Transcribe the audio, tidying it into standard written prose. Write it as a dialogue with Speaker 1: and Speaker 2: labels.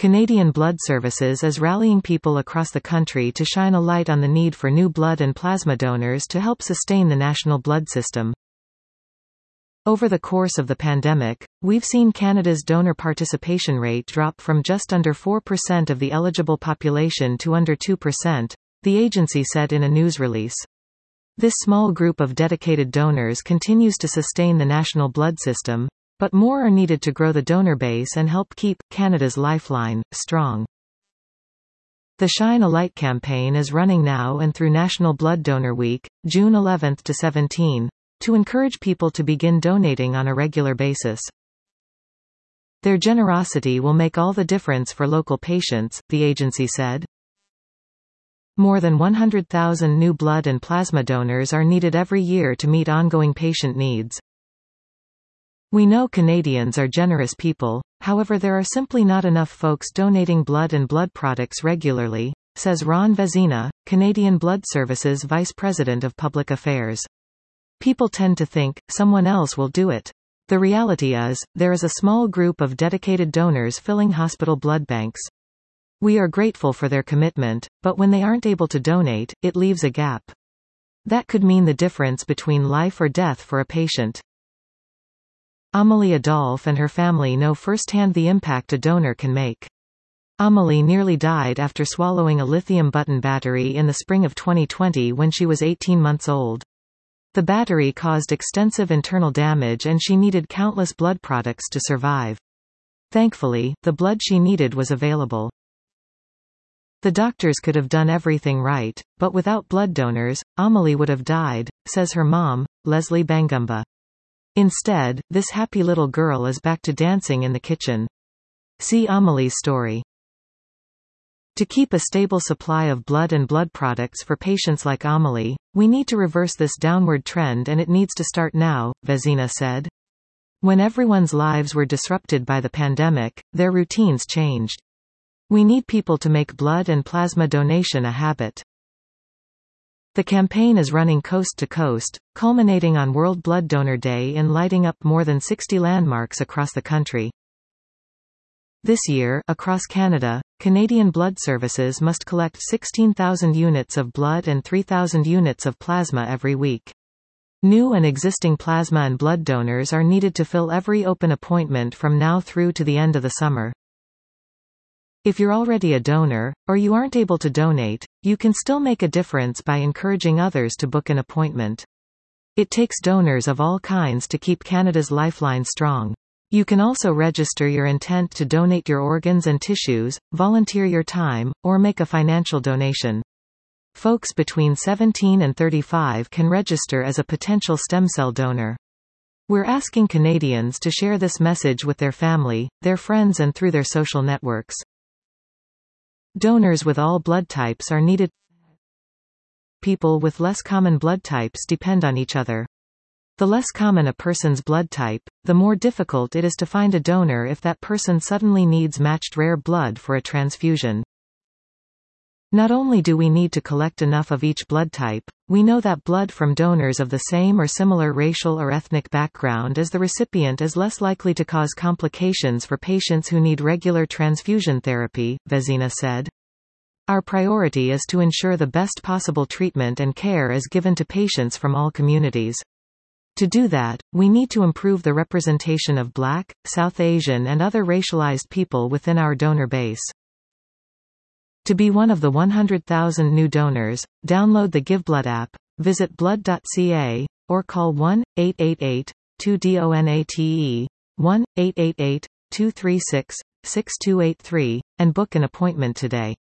Speaker 1: Canadian Blood Services is rallying people across the country to shine a light on the need for new blood and plasma donors to help sustain the national blood system. Over the course of the pandemic, we've seen Canada's donor participation rate drop from just under 4% of the eligible population to under 2%, the agency said in a news release. This small group of dedicated donors continues to sustain the national blood system, but more are needed to grow the donor base and help keep Canada's lifeline strong. The Shine a Light campaign is running now and through National Blood Donor Week, June 11 to 17, to encourage people to begin donating on a regular basis. Their generosity will make all the difference for local patients, the agency said. More than 100,000 new blood and plasma donors are needed every year to meet ongoing patient needs. We know Canadians are generous people, however there are simply not enough folks donating blood and blood products regularly, says Ron Vezina, Canadian Blood Services Vice President of Public Affairs. People tend to think, someone else will do it. The reality is, there is a small group of dedicated donors filling hospital blood banks. We are grateful for their commitment, but when they aren't able to donate, it leaves a gap. That could mean the difference between life or death for a patient. Amelie Adolphe and her family know firsthand the impact a donor can make. Amelie nearly died after swallowing a lithium-button battery in the spring of 2020 when she was 18 months old. The battery caused extensive internal damage and she needed countless blood products to survive. Thankfully, the blood she needed was available. The doctors could have done everything right, but without blood donors, Amelie would have died, says her mom, Leslie Bangumba. Instead, this happy little girl is back to dancing in the kitchen. See Amelie's story. To keep a stable supply of blood and blood products for patients like Amelie, we need to reverse this downward trend and it needs to start now, Vezina said. When everyone's lives were disrupted by the pandemic, their routines changed. We need people to make blood and plasma donation a habit. The campaign is running coast to coast, culminating on World Blood Donor Day in lighting up more than 60 landmarks across the country. This year, across Canada, Canadian Blood Services must collect 16,000 units of blood and 3,000 units of plasma every week. New and existing plasma and blood donors are needed to fill every open appointment from now through to the end of the summer. If you're already a donor, or you aren't able to donate, you can still make a difference by encouraging others to book an appointment. It takes donors of all kinds to keep Canada's lifeline strong. You can also register your intent to donate your organs and tissues, volunteer your time, or make a financial donation. Folks between 17 and 35 can register as a potential stem cell donor. We're asking Canadians to share this message with their family, their friends and through their social networks. Donors with all blood types are needed. People with less common blood types depend on each other. The less common a person's blood type, the more difficult it is to find a donor if that person suddenly needs matched rare blood for a transfusion. Not only do we need to collect enough of each blood type, we know that blood from donors of the same or similar racial or ethnic background as the recipient is less likely to cause complications for patients who need regular transfusion therapy, Vezina said. Our priority is to ensure the best possible treatment and care is given to patients from all communities. To do that, we need to improve the representation of Black, South Asian and other racialized people within our donor base. To be one of the 100,000 new donors, download the GiveBlood app, visit blood.ca, or call 1-888-2-DONATE, 1-888-236-6283, and book an appointment today.